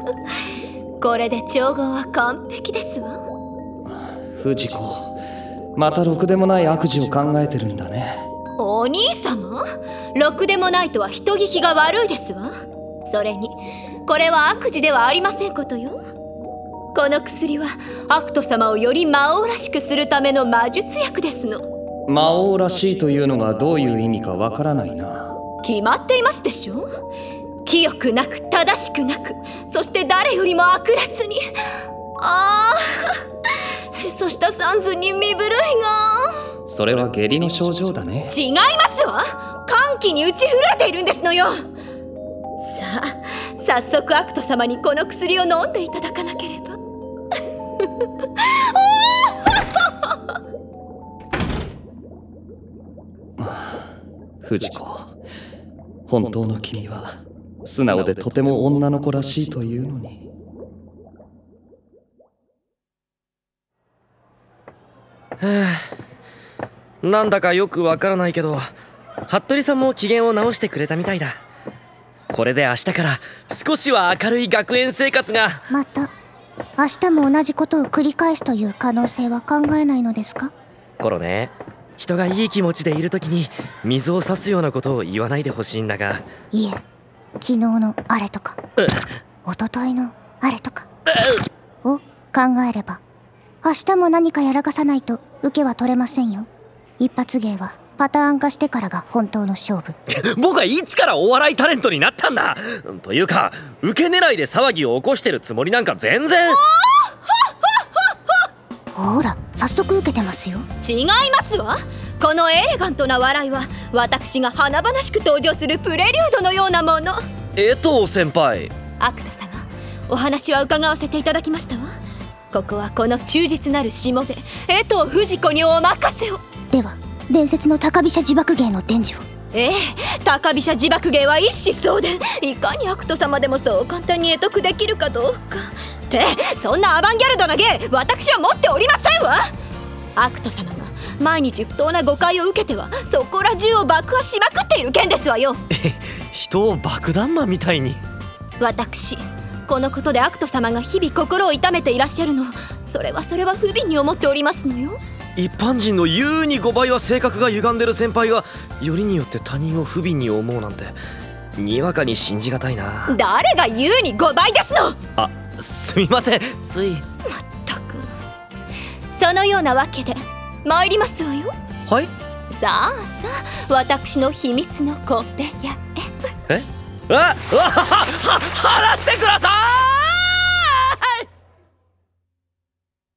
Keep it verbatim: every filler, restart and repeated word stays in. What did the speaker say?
これで調合は完璧ですわ。 藤子、またろくでもない悪事を考えてるんだね。 お兄様、ろくでもないとは人聞きが悪いですわ。それにこれは悪事ではありませんことよ。この薬はアクト様をより魔王らしくするための魔術薬ですの。 魔王らしいというのがどういう意味かわからないな。 決まっていますでしょ。清くなく正しくなく、そして誰よりも悪辣に。ああ、そしたサンズに身震いが。 それは下痢の症状だね。 違いますわ。歓喜に打ち震えているんですのよ。さあ、早速アクト様にこの薬を飲んでいただかなければ。 藤子、本当の君は素直でとても女の子らしいというのに。 はあ、なんだかよくわからないけど、服部さんも機嫌を直してくれたみたいだ。これで明日から少しは明るい学園生活が。 また明日も同じことを繰り返すという可能性は考えないのですか？ コロね、人がいい気持ちでいるときに水を差すようなことを言わないでほしいんだが。 いえ、昨日のあれとか一昨日のあれとかを考えれば、明日も何かやらかさないと受けは取れませんよ。一発芸はパターン化してからが本当の勝負。 僕はいつからお笑いタレントになったんだ。というか、受け狙いで騒ぎを起こしてるつもりなんか全然。 ほら、早速受けてますよ。 違いますわ。このエレガントな笑いは私が華々しく登場するプレリュードのようなもの。 江藤先輩。 アクト様、お話は伺わせていただきましたわ。ここはこの忠実なるしもべ江藤藤子にお任せを。 では伝説の高飛車自爆芸の伝授を。 ええ、高飛車自爆芸は一子相伝。いかにアクト様でもそう簡単に会得できるかどうかって、そんなアバンギャルドな芸私は持っておりませんわ。アクト様が毎日不当な誤解を受けてはそこら中を爆破しまくっている件ですわよ。 人を爆弾魔みたいに。 私、このことでアクト様が日々心を痛めていらっしゃるの、それはそれは不憫に思っておりますのよ。 一般人の優にごばいは性格が歪んでる先輩がよりによって他人を不憫に思うなんて、にわかに信じがたいな。 誰が優にごばいですの。 あ、すみません、つい。 まったく、そのようなわけで参りますわよ。 はい。 さあさあ、私の秘密の小部屋へ。 え？あっ、ははは話してください。